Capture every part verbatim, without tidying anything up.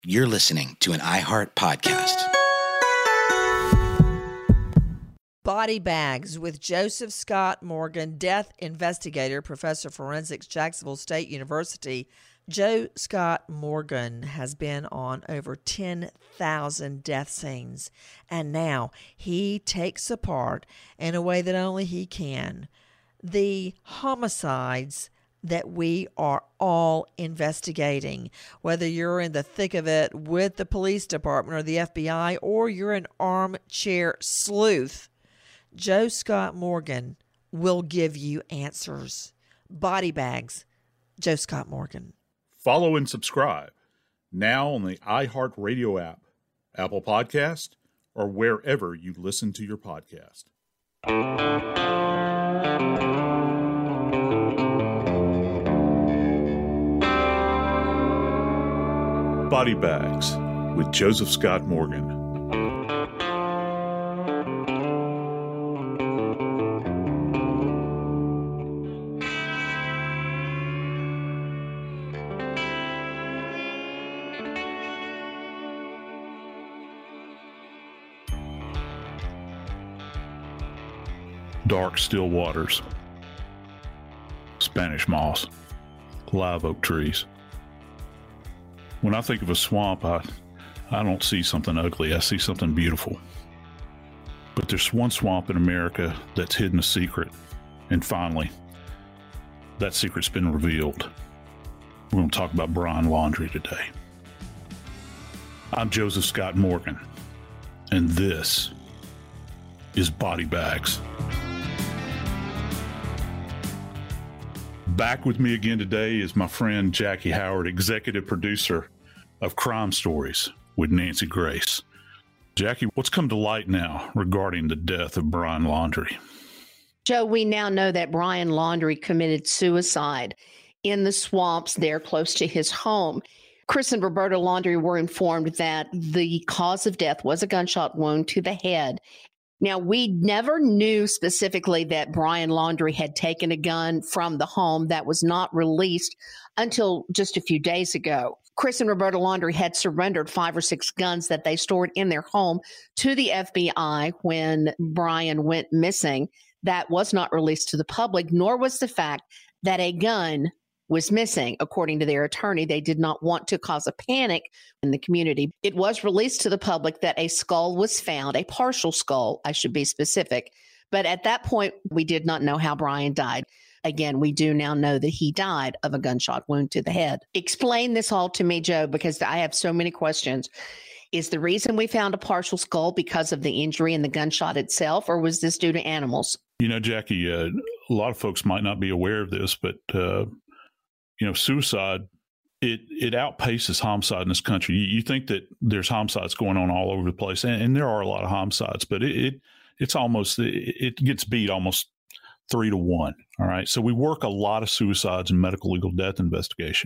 You're listening to an iHeart podcast. Body Bags with Joseph Scott Morgan, death investigator, professor of forensics, Jacksonville State University. Joe Scott Morgan has been on over ten thousand death scenes, and now he takes apart, in a way that only he can, the homicides that we are all investigating, whether you're in the thick of it with the police department or the F B I, or you're an armchair sleuth. Joe Scott Morgan will give you answers. Body Bags, Joe Scott Morgan. Follow and subscribe now on the iHeartRadio app, Apple Podcast, or wherever you listen to your podcast. Body Bags with Joseph Scott Morgan. Dark, still waters, Spanish moss, live oak trees. When I think of a swamp, I, I don't see something ugly. I see something beautiful. But there's one swamp in America that's hidden a secret. And finally, that secret's been revealed. We're going to talk about Brian Laundrie today. I'm Joseph Scott Morgan, and this is Body Bags. Back with me again today is my friend Jackie Howard, executive producer of Crime Stories with Nancy Grace. Jackie, what's come to light now regarding the death of Brian Laundrie? Joe, we now know that Brian Laundrie committed suicide in the swamps there close to his home. Chris and Roberta Laundrie were informed that the cause of death was a gunshot wound to the head. Now, we never knew specifically that Brian Laundrie had taken a gun from the home. That was not released until just a few days ago. Chris and Roberta Laundrie had surrendered five or six guns that they stored in their home to the F B I when Brian went missing. That was not released to the public, nor was the fact that a gun was missing. According to their attorney, they did not want to cause a panic in the community. It was released to the public that a skull was found, a partial skull, I should be specific. But at that point, we did not know how Brian died. Again, we do now know that he died of a gunshot wound to the head. Explain this all to me, Joe, because I have so many questions. Is the reason we found a partial skull because of the injury and the gunshot itself, or was this due to animals? You know, Jackie, uh, a lot of folks might not be aware of this, but uh, you know, suicide, it it outpaces homicide in this country. You, you think that there's homicides going on all over the place, and, and there are a lot of homicides, but it, it it's almost, it, it gets beat almost three to one. All right. So we work a lot of suicides in medical legal death investigation.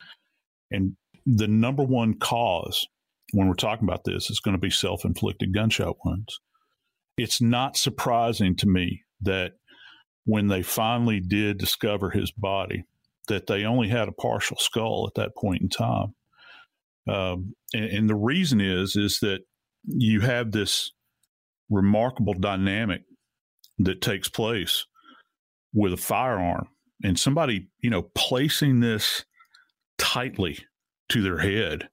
And the number one cause when we're talking about this is going to be self-inflicted gunshot wounds. It's not surprising to me that when they finally did discover his body, that they only had a partial skull at that point in time. Um, and, and the reason is, is that you have this remarkable dynamic that takes place with a firearm and somebody, you know, placing this tightly to their head.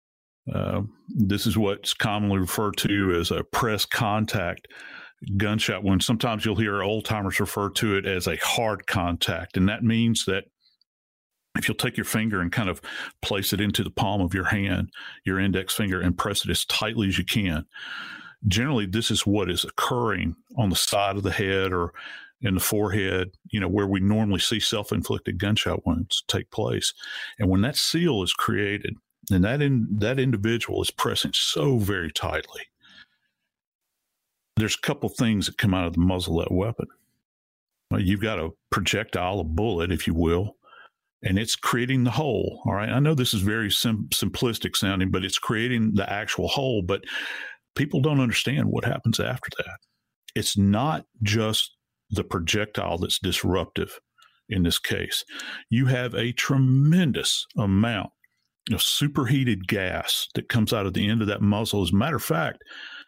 Uh, this is what's commonly referred to as a press contact gunshot wound. Sometimes you'll hear old timers refer to it as a hard contact. And that means that if you'll take your finger and kind of place it into the palm of your hand, your index finger, and press it as tightly as you can, generally this is what is occurring on the side of the head or in the forehead, you know, where we normally see self-inflicted gunshot wounds take place. And when that seal is created and that in, that individual is pressing so very tightly, there's a couple things that come out of the muzzle of that weapon. Well, you've got a projectile, a bullet, if you will, and it's creating the hole. All right. I know this is very sim- simplistic sounding, but it's creating the actual hole. But people don't understand what happens after that. It's not just the projectile that's disruptive in this case. You have a tremendous amount you know, superheated gas that comes out of the end of that muzzle. As a matter of fact,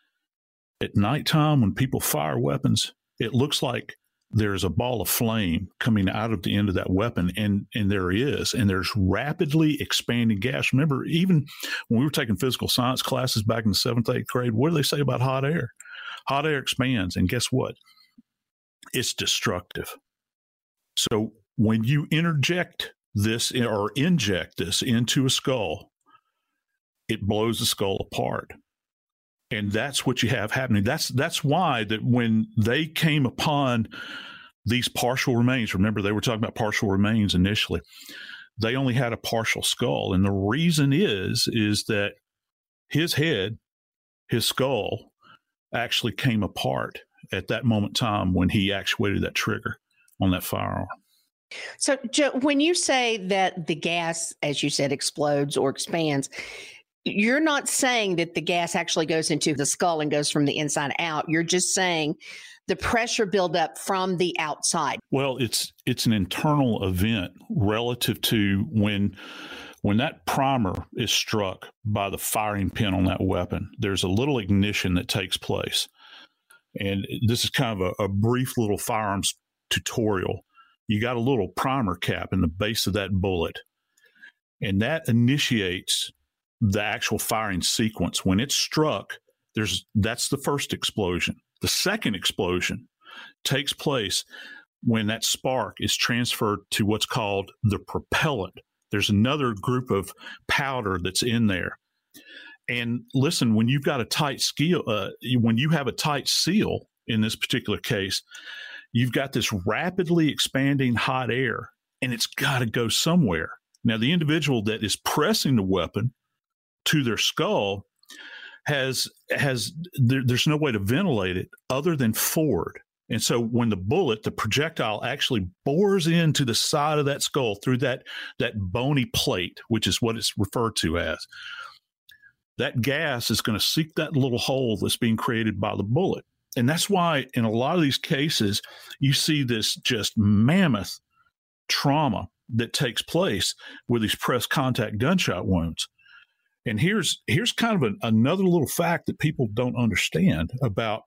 at nighttime when people fire weapons, it looks like there's a ball of flame coming out of the end of that weapon, and and there is, and there's rapidly expanding gas. Remember, even when we were taking physical science classes back in the seventh, eighth grade, what do they say about hot air? Hot air expands, and guess what? It's destructive. So when you interject this or inject this into a skull, it blows the skull apart. And that's what you have happening. That's that's why that when they came upon these partial remains, remember they were talking about partial remains initially, they only had a partial skull. And the reason is, is that his head, his skull, actually came apart at that moment in time when he actuated that trigger on that firearm. So, Joe, when you say that the gas, as you said, explodes or expands, you're not saying that the gas actually goes into the skull and goes from the inside out. You're just saying the pressure buildup from the outside. Well, it's it's an internal event relative to when when that primer is struck by the firing pin on that weapon. There's a little ignition that takes place. And this is kind of a, a brief little firearms tutorial. You got a little primer cap in the base of that bullet, and that initiates the actual firing sequence. When it's struck, there's that's the first explosion. The second explosion takes place when that spark is transferred to what's called the propellant. There's another group of powder that's in there. And listen, when you've got a tight seal, uh, when you have a tight seal in this particular case, you've got this rapidly expanding hot air, and it's got to go somewhere. Now, the individual that is pressing the weapon to their skull has has there, there's no way to ventilate it other than forward. And so when the bullet, the projectile actually bores into the side of that skull through that that bony plate, which is what it's referred to as, that gas is going to seek that little hole that's being created by the bullet. And that's why in a lot of these cases, you see this just mammoth trauma that takes place with these press contact gunshot wounds. And here's here's kind of an, another little fact that people don't understand about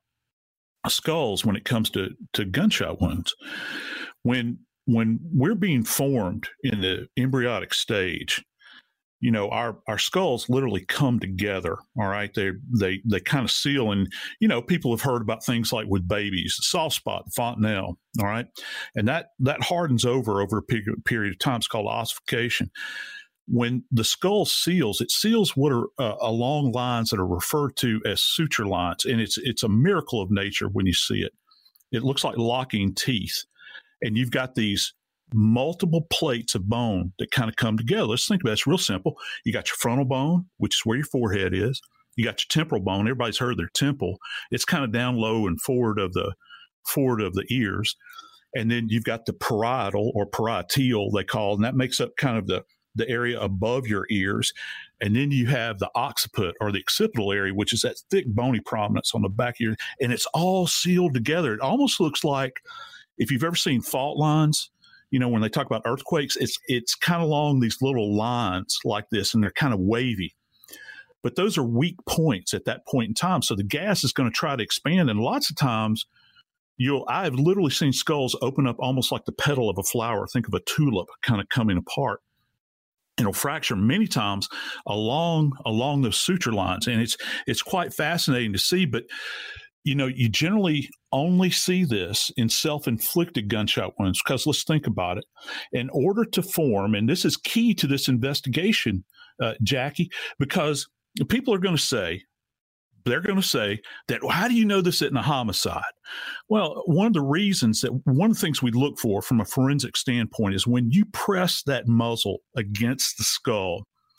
skulls when it comes to, to gunshot wounds. When when we're being formed in the embryonic stage, you know, our, our skulls literally come together. All right. They they they kind of seal. And, you know, people have heard about things like with babies, soft spot, fontanelle. All right. And that that hardens over over a period, period of time. It's called ossification. When the skull seals, it seals what are uh, along lines that are referred to as suture lines. And it's it's a miracle of nature when you see it. It looks like locking teeth. And you've got these multiple plates of bone that kind of come together. Let's think about it. It's real simple. You got your frontal bone, which is where your forehead is. You got your temporal bone. Everybody's heard their temple. It's kind of down low and forward of the forward of the ears. And then you've got the parietal or parietal, they call it, and that makes up kind of the the area above your ears. And then you have the occiput or the occipital area, which is that thick bony prominence on the back of your, and it's all sealed together. It almost looks like if you've ever seen fault lines, you know, when they talk about earthquakes, it's it's kind of along these little lines like this, and they're kind of wavy. But those are weak points at that point in time. So the gas is going to try to expand. And lots of times you'll, I've literally seen skulls open up almost like the petal of a flower. Think of a tulip kind of coming apart. It'll fracture many times along along those suture lines. And it's it's quite fascinating to see. But, you know, you generally only see this in self-inflicted gunshot wounds because let's think about it. In order to form, and this is key to this investigation, uh, Jackie, because people are going to say, they're going to say that, well, how do you know this isn't a homicide? Well, one of the reasons that one of the things we look for from a forensic standpoint is when you press that muzzle against the skull,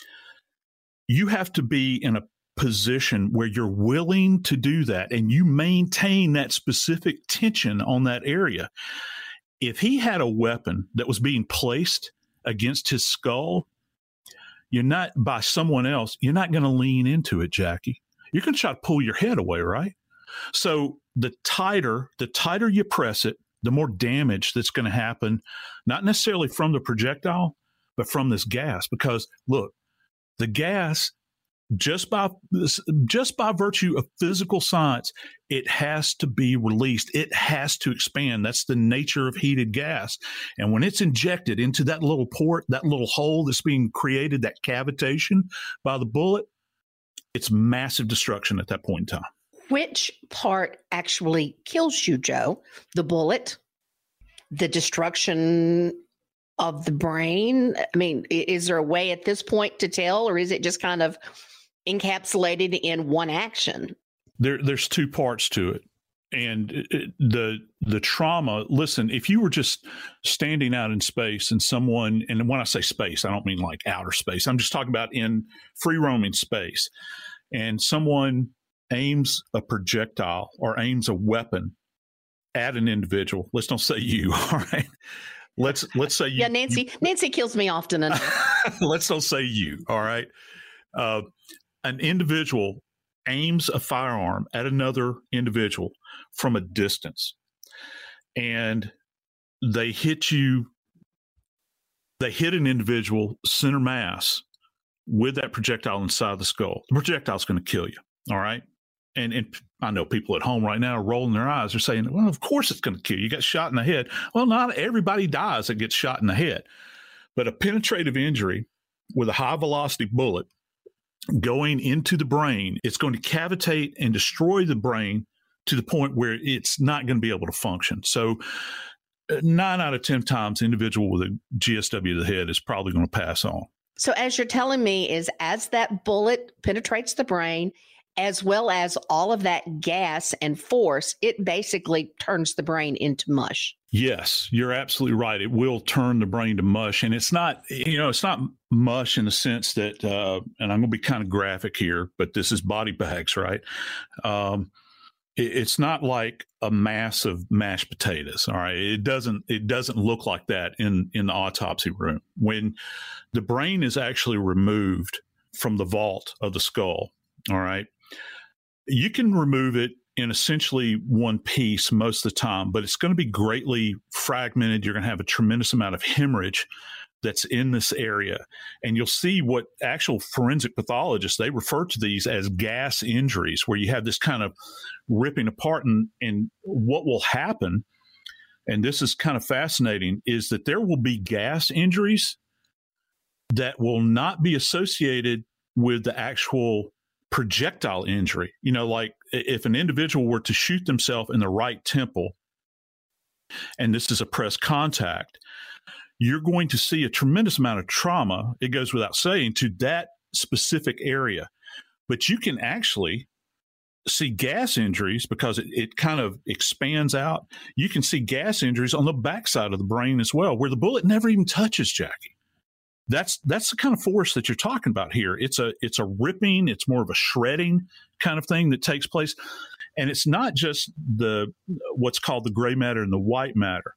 you have to be in a position where you're willing to do that and you maintain that specific tension on that area. If he had a weapon that was being placed against his skull, you're not, by someone else, you're not going to lean into it, Jackie. You're going to try to pull your head away, right? So the tighter, the tighter you press it, the more damage that's going to happen, not necessarily from the projectile, but from this gas. Because look, The gas, just by just by virtue of physical science, it has to be released. It has to expand. That's the nature of heated gas. And when it's injected into that little port, that little hole that's being created, that cavitation by the bullet, it's massive destruction at that point in time. Which part actually kills you, Joe? The bullet, the destruction of the brain? I mean, is there a way at this point to tell, or is it just kind of encapsulated in one action? There, there's two parts to it. And it, the the trauma, listen, if you were just standing out in space and someone, and when I say space, I don't mean like outer space. I'm just talking about in free roaming space. And someone aims a projectile or aims a weapon at an individual. Let's don't say you, all right? Let's let's say you. Yeah, Nancy. You, Nancy kills me often enough. Let's don't say you, all right? Uh, an individual aims a firearm at another individual from a distance, and they hit you, they hit an individual center mass with that projectile inside the skull. The projectile is going to kill you, all right? And, and I know people at home right now are rolling their eyes. They're saying, well, of course it's going to kill you. You got shot in the head. Well, not everybody dies that gets shot in the head. But a penetrative injury with a high-velocity bullet going into the brain, it's going to cavitate and destroy the brain to the point where it's not going to be able to function. So uh, nine out of ten times, the individual with a G S W to the head is probably going to pass on. So as you're telling me is as that bullet penetrates the brain, as well as all of that gas and force, it basically turns the brain into mush. Yes, you're absolutely right. It will turn the brain to mush. And it's not, you know, it's not mush in the sense that, uh, and I'm going to be kind of graphic here, but this is body bags, right? Um, it, it's not like a mass of mashed potatoes. All right. It doesn't, it doesn't look like that in, in the autopsy room. When the brain is actually removed from the vault of the skull, all right, you can remove it in essentially one piece most of the time, but it's going to be greatly fragmented. You're going to have a tremendous amount of hemorrhage that's in this area. And you'll see what actual forensic pathologists, they refer to these as gas injuries, where you have this kind of ripping apart. And, and what will happen, and this is kind of fascinating, is that there will be gas injuries that will not be associated with the actual projectile injury. You know, like if an individual were to shoot themselves in the right temple, and this is a press contact, you're going to see a tremendous amount of trauma, it goes without saying, to that specific area. But you can actually see gas injuries because it, it kind of expands out. You can see gas injuries on the backside of the brain as well, where the bullet never even touches, Jackie. That's that's the kind of force that you're talking about here. It's a it's a ripping, it's more of a shredding kind of thing that takes place. And it's not just the what's called the gray matter and the white matter.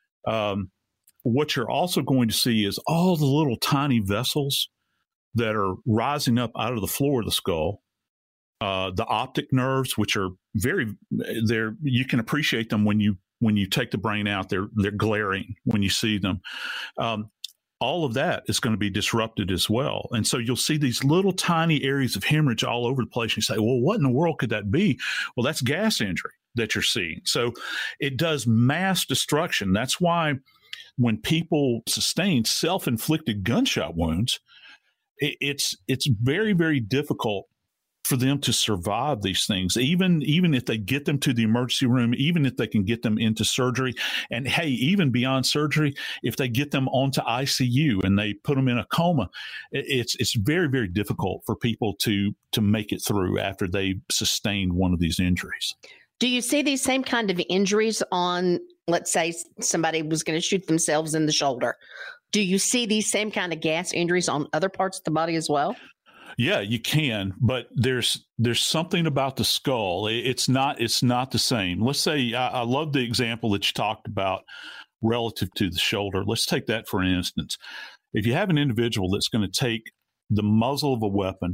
Um, what you're also going to see is all the little tiny vessels that are rising up out of the floor of the skull. Uh, the optic nerves, which are very, they're you can appreciate them when you when you take the brain out. They're they're glaring when you see them. Um, all of that is going to be disrupted as well. And so you'll see these little tiny areas of hemorrhage all over the place. You say, well, what in the world could that be? Well, that's gas injury that you're seeing. So it does mass destruction. That's why when people sustain self-inflicted gunshot wounds, it, it's it's very, very difficult for them to survive these things, even even if they get them to the emergency room, even if they can get them into surgery. And hey, even beyond surgery, if they get them onto I C U and they put them in a coma, it's it's very, very difficult for people to to make it through after they've sustained one of these injuries. Do you see these same kind of injuries on, let's say somebody was going to shoot themselves in the shoulder? Do you see these same kind of gas injuries on other parts of the body as well? Yeah, you can, but there's there's something about the skull. It's not it's not the same. Let's say I, I love the example that you talked about relative to the shoulder. Let's take that for an instance. If you have an individual that's going to take the muzzle of a weapon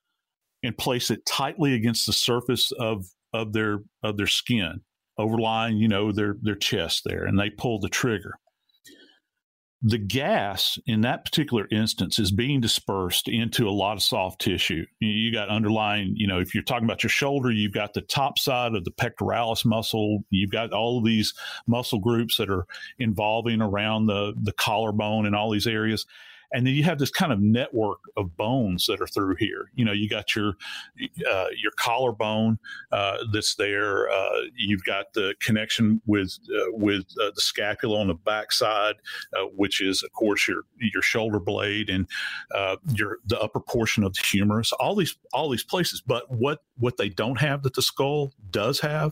and place it tightly against the surface of of their of their skin, overlying, you know, their their chest there, and they pull the trigger. the gas in that particular instance is being dispersed into a lot of soft tissue. You got underlying, you know, if you're talking about your shoulder, you've got the top side of the pectoralis muscle. You've got all of these muscle groups that are involving around the, the collarbone and all these areas. And then you have this kind of network of bones that are through here. You know, you got your uh, your collarbone uh, that's there. Uh, you've got the connection with uh, with uh, the scapula on the backside, uh, which is, of course, your your shoulder blade and uh, your the upper portion of the humerus. All these all these places. But what what they don't have that the skull does have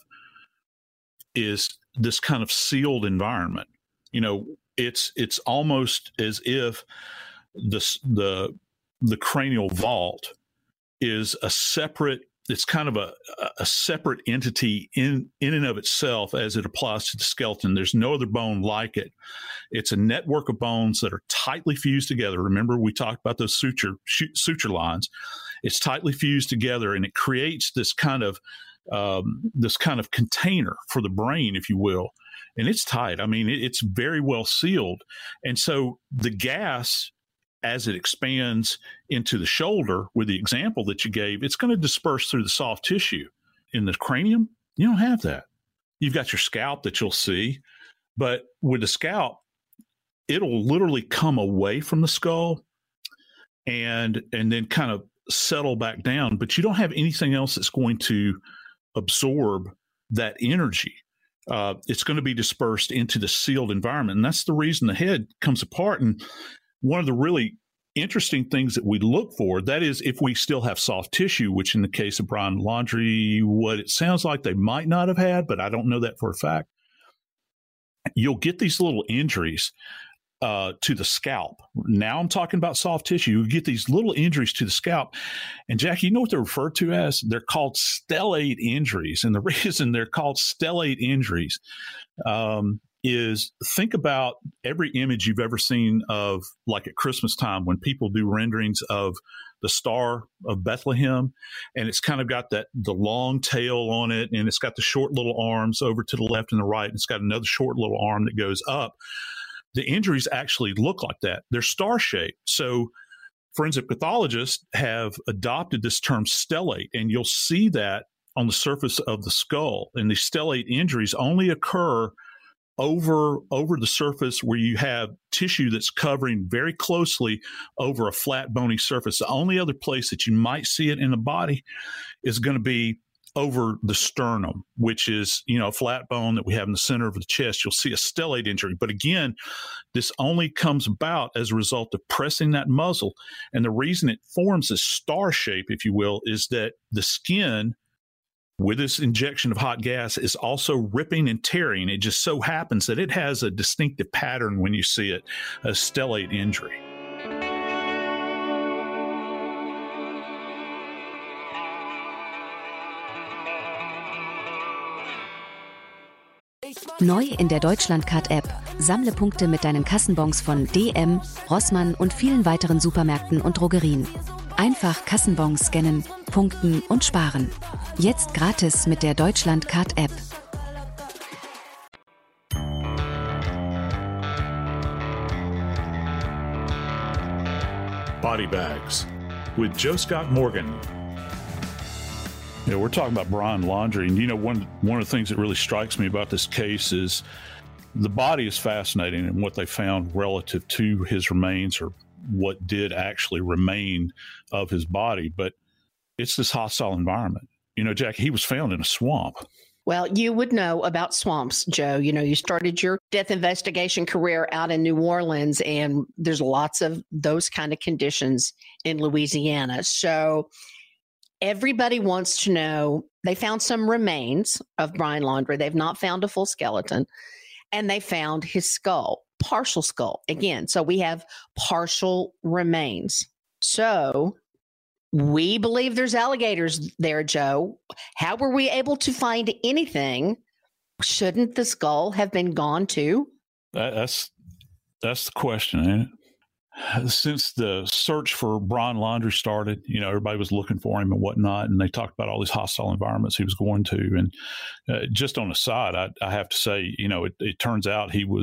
is this kind of sealed environment. You know, it's it's almost as if the the the cranial vault is a separate. It's kind of a a separate entity in in and of itself as it applies to the skeleton. There's no other bone like it. It's a network of bones that are tightly fused together. Remember, we talked about those suture suture lines. It's tightly fused together, and it creates this kind of um, this kind of container for the brain, if you will. And it's tight. I mean, it, it's very well sealed. And so the gas, as it expands into the shoulder, with the example that you gave, it's going to disperse through the soft tissue. In the cranium, you don't have that. You've got your scalp that you'll see, but with the scalp, it'll literally come away from the skull and and then kind of settle back down. But you don't have anything else that's going to absorb that energy. Uh, it's going to be dispersed into the sealed environment. And that's the reason the head comes apart. And one of the really interesting things that we look for, that is if we still have soft tissue, which in the case of Brian Laundrie, what it sounds like they might not have had, but I don't know that for a fact. You'll get these little injuries uh, to the scalp. Now I'm talking about soft tissue. You get these little injuries to the scalp. And Jackie, you know what they're referred to as? They're called stellate injuries. And the reason they're called stellate injuries um, is think about every image you've ever seen of, like at Christmas time, when people do renderings of the Star of Bethlehem, and it's kind of got that the long tail on it, and it's got the short little arms over to the left and the right, and it's got another short little arm that goes up. The injuries actually look like that. They're star-shaped. So forensic pathologists have adopted this term stellate, and you'll see that on the surface of the skull. And these stellate injuries only occur over over the surface where you have tissue that's covering very closely over a flat bony surface. The only other place that you might see it in the body is going to be over the sternum, which is, you know, a flat bone that we have in the center of the chest. You'll see a stellate injury. But again, this only comes about as a result of pressing that muzzle. And the reason it forms this star shape, if you will, is that the skin with this injection of hot gas is also ripping and tearing. It just so happens that it has a distinctive pattern when you see it, a stellate injury. Neu in der Deutschlandcard-App. Sammle Punkte mit deinen Kassenbons von D M, Rossmann und vielen weiteren Supermärkten und Drogerien. Einfach Kassenbons scannen, punkten und sparen. Jetzt gratis mit der Deutschlandcard-App. Body Bags with Joe Scott Morgan. You know, we're talking about Brian Laundrie, and you know, one one of the things that really strikes me about this case is the body is fascinating, and what they found relative to his remains, or what did actually remain of his body. But it's this hostile environment. You know, Jack, he was found in a swamp. Well, you would know about swamps, Joe. You know, you started your death investigation career out in New Orleans, and there's lots of those kind of conditions in Louisiana. So everybody wants to know, they found some remains of Brian Laundrie. They've not found a full skeleton, and they found his skull, partial skull again. So we have partial remains. So we believe there's alligators there, Joe. How were we able to find anything? Shouldn't the skull have been gone too? That, that's that's the question, ain't it? Since the search for Brian Laundrie started, you know, everybody was looking for him and whatnot, and they talked about all these hostile environments he was going to. And uh, just on the side, I, I have to say, you know, it, it turns out he was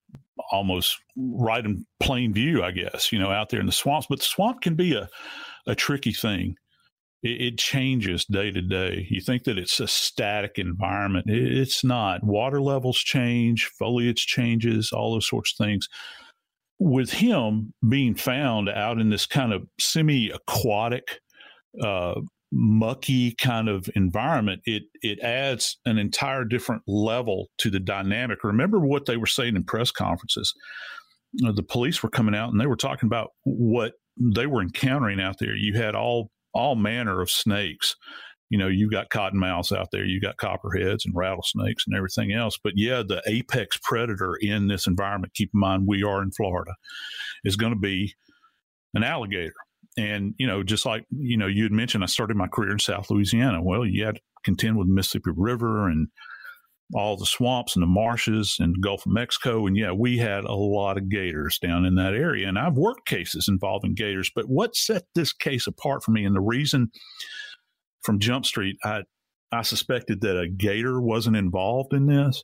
almost right in plain view, I guess, you know, out there in the swamps. But the swamp can be a, a tricky thing. It, it changes day to day. You think that it's a static environment. It, it's not. Water levels change, foliage changes, all those sorts of things. With him being found out in this kind of semi-aquatic, uh, mucky kind of environment, it it adds an entire different level to the dynamic. Remember what they were saying in press conferences. You know, the police were coming out and they were talking about what they were encountering out there. You had all all manner of snakes. You know, you got cottonmouths out there, you got copperheads and rattlesnakes and everything else. But yeah, the apex predator in this environment, keep in mind we are in Florida, is going to be an alligator. And, you know, just like, you know, you had mentioned, I started my career in South Louisiana. Well, you had to contend with the Mississippi River and all the swamps and the marshes and the Gulf of Mexico. And yeah, we had a lot of gators down in that area. And I've worked cases involving gators. But what set this case apart for me, and the reason from Jump Street, I, I suspected that a gator wasn't involved in this,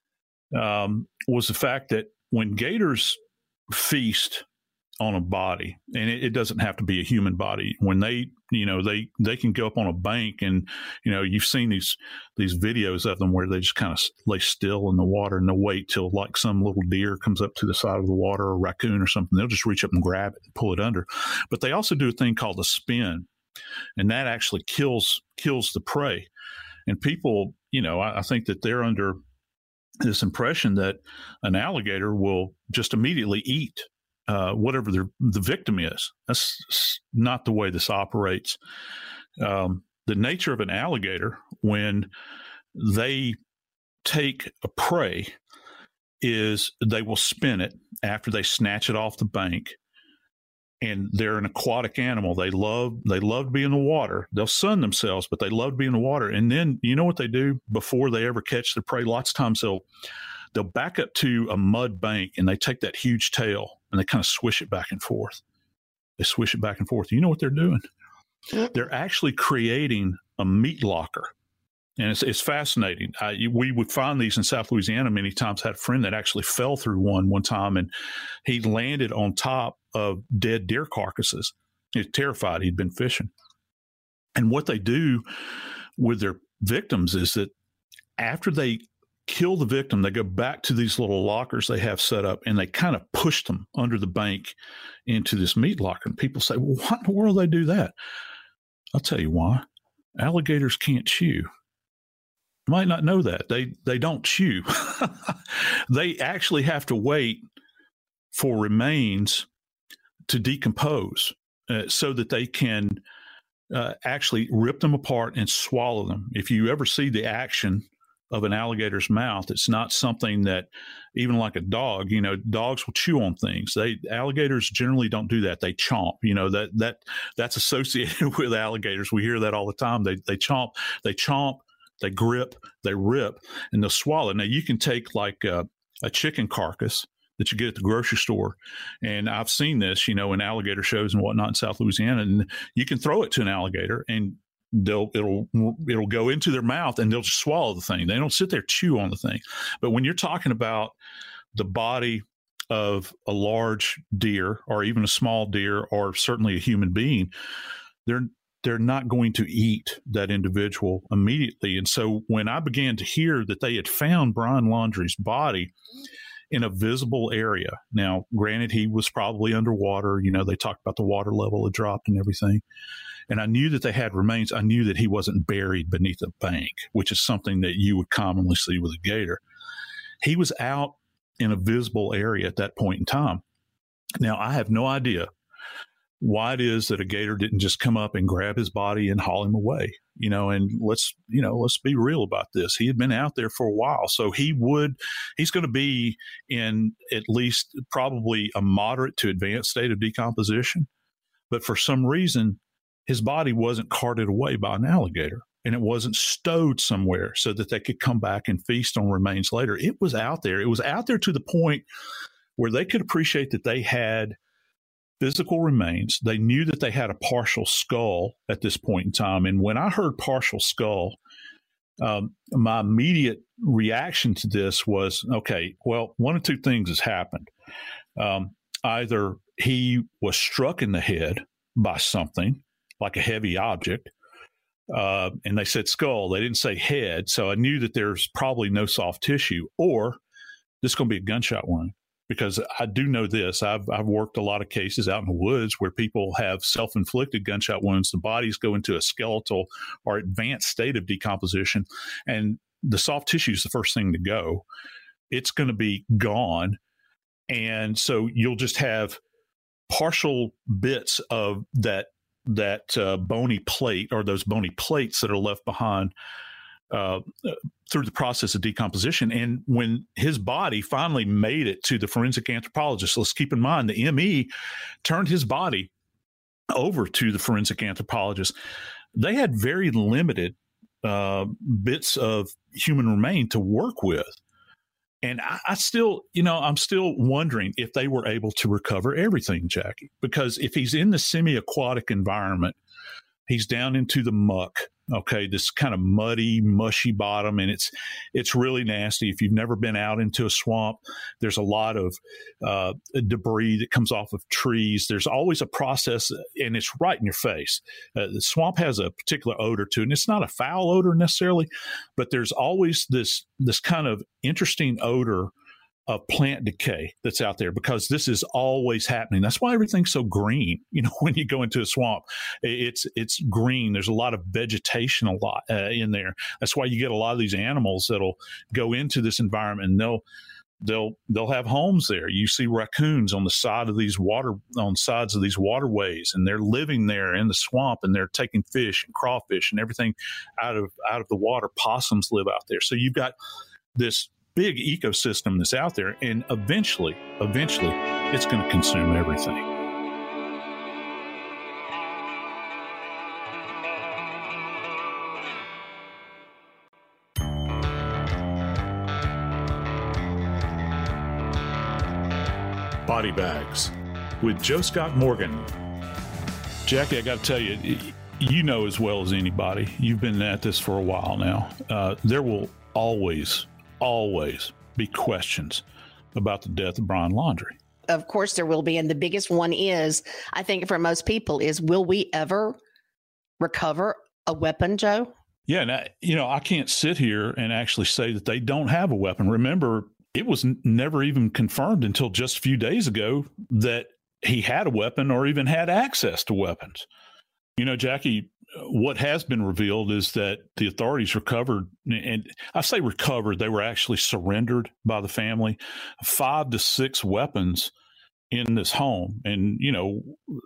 um, was the fact that when gators feast on a body, and it, it doesn't have to be a human body, when they, you know, they, they can go up on a bank and, you know, you've seen these, these videos of them where they just kind of lay still in the water and they'll wait till like some little deer comes up to the side of the water, or a raccoon or something. They'll just reach up and grab it and pull it under. But they also do a thing called a spin, and that actually kills, kills the prey. And people, you know, I, I think that they're under this impression that an alligator will just immediately eat Uh, whatever the the victim is. That's not the way this operates. Um, the nature of an alligator, when they take a prey, is they will spin it after they snatch it off the bank. And they're an aquatic animal. They love they love to be in the water. They'll sun themselves, but they love to be in the water. And then you know what they do before they ever catch the prey? Lots of times they'll they'll back up to a mud bank and they take that huge tail and they kind of swish it back and forth. They swish it back and forth. You know what they're doing? They're actually creating a meat locker. And it's, it's fascinating. I, we would find these in South Louisiana many times. I had a friend that actually fell through one one time, and he landed on top of dead deer carcasses. He was terrified. He'd been fishing. And what they do with their victims is that after they kill the victim, they go back to these little lockers they have set up, and they kind of push them under the bank into this meat locker. And people say, well, why in the world do they do that? I'll tell you why. Alligators can't chew. You might not know that. They they don't chew. They actually have to wait for remains to decompose uh, so that they can uh, actually rip them apart and swallow them. If you ever see the action of an alligator's mouth, it's not something that, even like a dog, you know, dogs will chew on things. They alligators generally don't do that. They chomp. You know, that that that's associated with alligators. We hear that all the time. They they chomp, they chomp, they grip, they rip, and they'll swallow. Now you can take like a, a chicken carcass that you get at the grocery store, and I've seen this, you know, in alligator shows and whatnot in South Louisiana, and you can throw it to an alligator and they'll it'll it'll go into their mouth and they'll just swallow the thing. They don't sit there chew on the thing. But when you're talking about the body of a large deer, or even a small deer, or certainly a human being, they're they're not going to eat that individual immediately. And so when I began to hear that they had found Brian Laundrie's body in a visible area, now granted he was probably underwater. You know, they talked about the water level had dropped and everything. And I knew that they had remains. I knew that he wasn't buried beneath a bank, which is something that you would commonly see with a gator. He was out in a visible area at that point in time. Now, I have no idea why it is that a gator didn't just come up and grab his body and haul him away. You know, and let's, you know, let's be real about this. He had been out there for a while. So he would, he's going to be in at least probably a moderate to advanced state of decomposition. But for some reason, his body wasn't carted away by an alligator, and it wasn't stowed somewhere so that they could come back and feast on remains later. It was out there. It was out there to the point where they could appreciate that they had physical remains. They knew that they had a partial skull at this point in time. And when I heard partial skull, Um, my immediate reaction to this was, okay, well, one of two things has happened. Um, either he was struck in the head by something like a heavy object, uh, and they said skull. They didn't say head, so I knew that there's probably no soft tissue, or this is going to be a gunshot wound. Because I do know this, I've I've worked a lot of cases out in the woods where people have self-inflicted gunshot wounds. The bodies go into a skeletal or advanced state of decomposition, and the soft tissue is the first thing to go. It's going to be gone, and so you'll just have partial bits of that that uh, bony plate, or those bony plates that are left behind Uh, through the process of decomposition. And when his body finally made it to the forensic anthropologist, let's keep in mind the M E turned his body over to the forensic anthropologist. They had very limited uh, bits of human remain to work with. And I, I still, you know, I'm still wondering if they were able to recover everything, Jackie, because if he's in the semi-aquatic environment, he's down into the muck. Okay, this kind of muddy, mushy bottom, and it's it's really nasty. If you've never been out into a swamp, there's a lot of uh, debris that comes off of trees. There's always a process, and it's right in your face. Uh, the swamp has a particular odor to it, and it's not a foul odor necessarily, but there's always this this kind of interesting odor of plant decay that's out there, because this is always happening. That's why everything's so green. You know, when you go into a swamp, it's it's green. There's a lot of vegetation a lot uh, in there. That's why you get a lot of these animals that'll go into this environment, and they'll they'll they'll have homes there. You see raccoons on the side of these water on sides of these waterways, and they're living there in the swamp, and they're taking fish and crawfish and everything out of out of the water. Possums live out there. So you've got this big ecosystem that's out there, and eventually, eventually, it's going to consume everything. Body Bags with Joe Scott Morgan. Jackie, I got to tell you, you know as well as anybody, you've been at this for a while now. Uh, there will always always be questions about the death of Brian Laundrie. Of course there will be. And the biggest one is, I think for most people, is will we ever recover a weapon, Joe? Yeah. And I, you know, I can't sit here and actually say that they don't have a weapon. Remember, it was n- never even confirmed until just a few days ago that he had a weapon or even had access to weapons. You know, Jackie, what has been revealed is that the authorities recovered, and I say recovered, they were actually surrendered by the family, five to six weapons in this home. And, you know,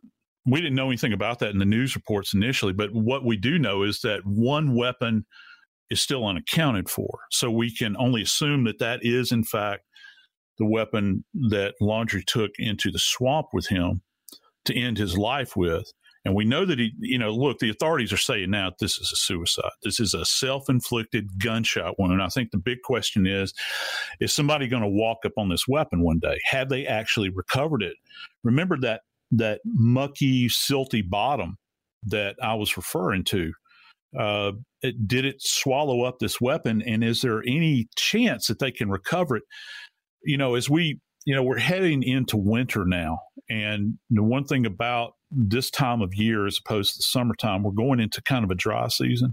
we didn't know anything about that in the news reports initially, but what we do know is that one weapon is still unaccounted for. So we can only assume that that is, in fact, the weapon that Laundrie took into the swamp with him to end his life with. And we know that he, you know, look, the authorities are saying now this is a suicide. This is a self-inflicted gunshot wound. And I think the big question is, is somebody going to walk up on this weapon one day? Have they actually recovered it? Remember that that mucky, silty bottom that I was referring to? Uh, it, did it swallow up this weapon? And is there any chance that they can recover it? You know, as we, you know, we're heading into winter now. And the one thing about this time of year, as opposed to the summertime, we're going into kind of a dry season.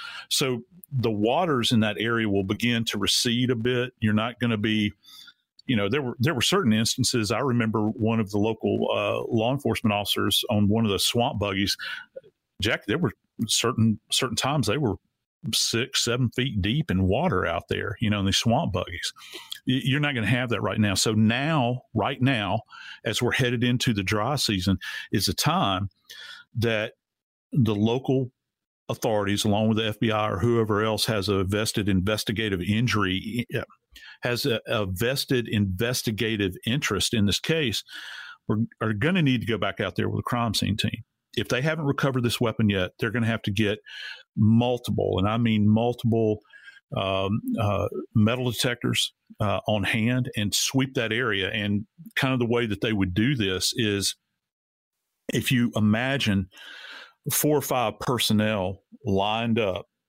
So the waters in that area will begin to recede a bit. You're not going to be, you know, there were there were certain instances. I remember one of the local uh, law enforcement officers on one of the swamp buggies, Jack, there were certain certain times they were six, seven feet deep in water out there, you know, in these swamp buggies. You're not going to have that right now. So now, right now, as we're headed into the dry season, is a time that the local authorities, along with the F B I or whoever else has a vested investigative injury, has a, a vested investigative interest in this case, we're, are going to need to go back out there with a crime scene team. If they haven't recovered this weapon yet, they're going to have to get multiple, and I mean multiple, um, uh, metal detectors uh, on hand and sweep that area. And kind of the way that they would do this is, if you imagine four or five personnel lined up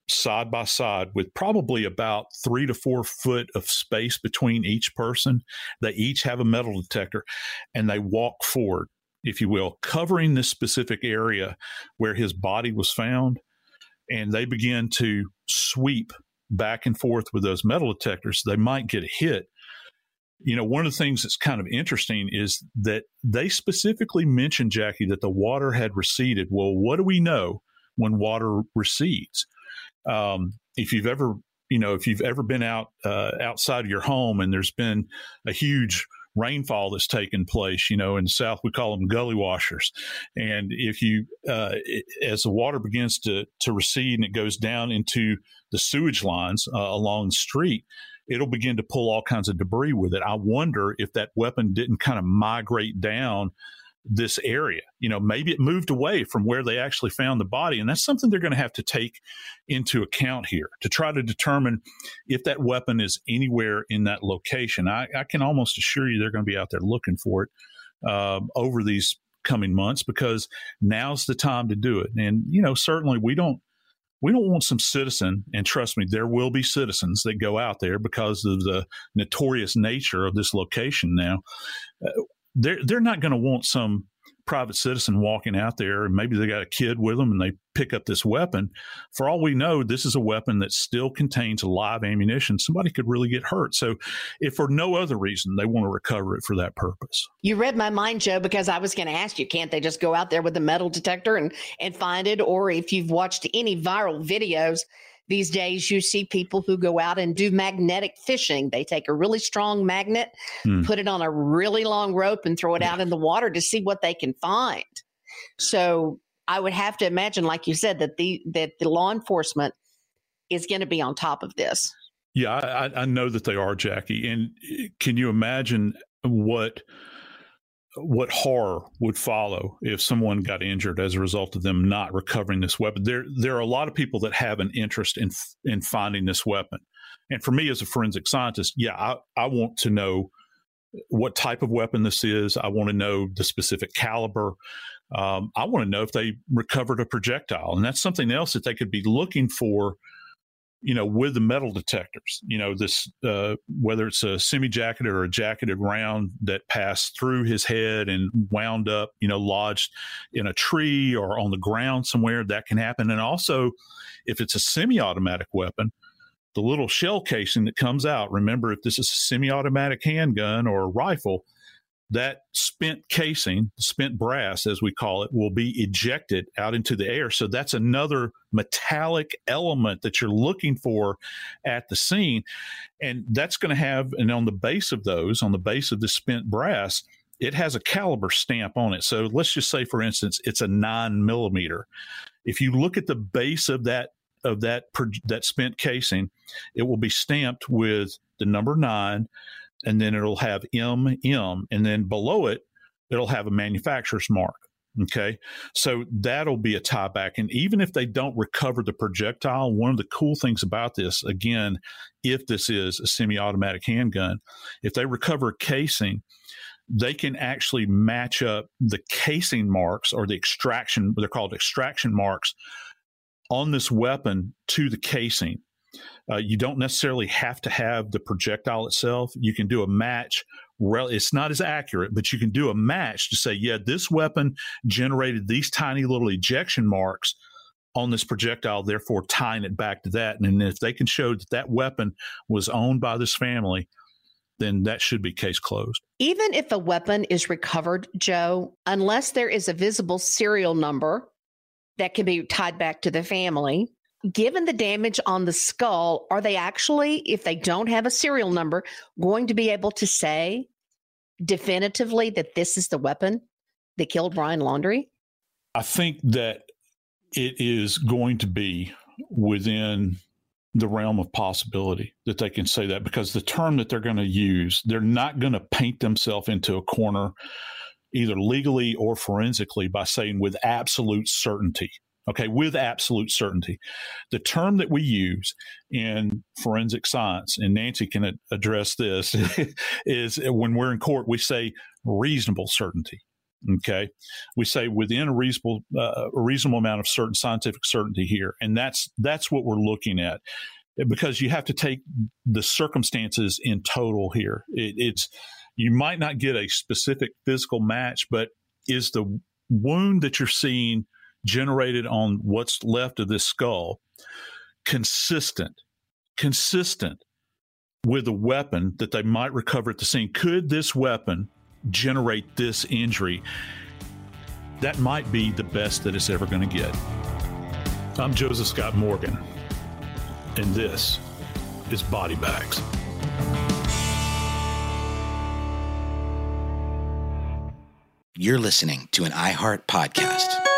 side by side with probably about three to four foot of space between each person. They each have a metal detector, and they walk forward, if you will, covering this specific area where his body was found. And they begin to sweep back and forth with those metal detectors. They might get a hit. You know, one of the things that's kind of interesting is that they specifically mentioned, Jackie, that the water had receded. Well, what do we know when water recedes? Um, if you've ever, you know, if you've ever been out uh, outside of your home and there's been a huge rainfall that's taken place, you know, in the South, we call them gully washers. And if you, uh, it, as the water begins to, to recede and it goes down into the sewage lines uh, along the street, it'll begin to pull all kinds of debris with it. I wonder if that weapon didn't kind of migrate down this area. You know, maybe it moved away from where they actually found the body. And that's something they're going to have to take into account here to try to determine if that weapon is anywhere in that location. I, I can almost assure you they're going to be out there looking for it um, over these coming months, because now's the time to do it. And, you know, certainly we don't, we don't want some citizen, and trust me, there will be citizens that go out there because of the notorious nature of this location now. Uh, they're, they're not going to want some private citizen walking out there, and maybe they got a kid with them and they pick up this weapon. For all we know, this is a weapon that still contains live ammunition. Somebody could really get hurt. So if for no other reason, they want to recover it for that purpose. You read my mind, Joe, because I was going to ask you, can't they just go out there with a metal detector and, and find it? Or if you've watched any viral videos these days, you see people who go out and do magnetic fishing. They take a really strong magnet, mm. put it on a really long rope, and throw it out in the water to see what they can find. So I would have to imagine, like you said, that the that the law enforcement is going to be on top of this. Yeah, I, I know that they are, Jackie. And can you imagine what what horror would follow if someone got injured as a result of them not recovering this weapon? There, there are a lot of people that have an interest in in finding this weapon. And for me as a forensic scientist, yeah, I, I want to know what type of weapon this is. I want to know the specific caliber. Um, I want to know if they recovered a projectile. And that's something else that they could be looking for, you know, with the metal detectors, you know, this, uh, whether it's a semi-jacketed or a jacketed round that passed through his head and wound up, you know, lodged in a tree or on the ground somewhere, that can happen. And also, if it's a semi-automatic weapon, the little shell casing that comes out, remember, if this is a semi-automatic handgun or a rifle, that spent casing, spent brass, as we call it, will be ejected out into the air. So that's another metallic element that you're looking for at the scene. And that's going to have, and on the base of those, on the base of the spent brass, it has a caliber stamp on it. So let's just say, for instance, it's a nine millimeter. If you look at the base of that, of that, that spent casing, it will be stamped with the number nine, and then it'll have M M, and then below it, it'll have a manufacturer's mark. Okay. So that'll be a tie back. And even if they don't recover the projectile, one of the cool things about this, again, if this is a semi-automatic handgun, if they recover casing, they can actually match up the casing marks, or the extraction, they're called extraction marks, on this weapon to the casing. Uh, you don't necessarily have to have the projectile itself. You can do a match. It's not as accurate, but you can do a match to say, yeah, this weapon generated these tiny little ejection marks on this projectile, therefore tying it back to that. And if they can show that that weapon was owned by this family, then that should be case closed. Even if a weapon is recovered, Joe, unless there is a visible serial number that can be tied back to the family, given the damage on the skull, are they actually, if they don't have a serial number, going to be able to say definitively that this is the weapon that killed Brian Laundrie? I think that it is going to be within the realm of possibility that they can say that, because the term that they're going to use, they're not going to paint themselves into a corner, either legally or forensically, by saying with absolute certainty. Okay, with absolute certainty. The term that we use in forensic science, and Nancy can address this, is when we're in court, we say reasonable certainty. Okay. We say within a reasonable, uh, a reasonable amount of certain scientific certainty here. And that's, that's what we're looking at, because you have to take the circumstances in total here. It, it's, you might not get a specific physical match, but is the wound that you're seeing generated on what's left of this skull consistent, consistent with a weapon that they might recover at the scene? Could this weapon generate this injury? That might be the best that it's ever going to get. I'm Joseph Scott Morgan, and this is Body Bags. You're listening to an iHeart podcast.